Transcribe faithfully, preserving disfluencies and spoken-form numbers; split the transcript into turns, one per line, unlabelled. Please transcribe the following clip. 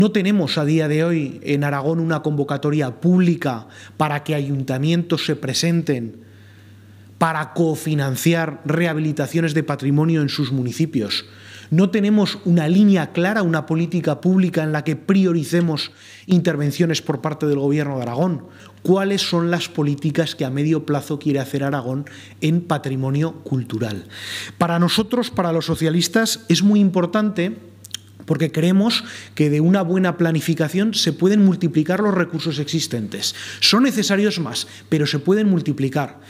No tenemos a día de hoy en Aragón una convocatoria pública para que ayuntamientos se presenten para cofinanciar rehabilitaciones de patrimonio en sus municipios. No tenemos una línea clara, una política pública en la que prioricemos intervenciones por parte del Gobierno de Aragón. ¿Cuáles son las políticas que a medio plazo quiere hacer Aragón en patrimonio cultural? Para nosotros, para los socialistas, es muy importante, porque creemos que de una buena planificación se pueden multiplicar los recursos existentes. Son necesarios más, pero se pueden multiplicar.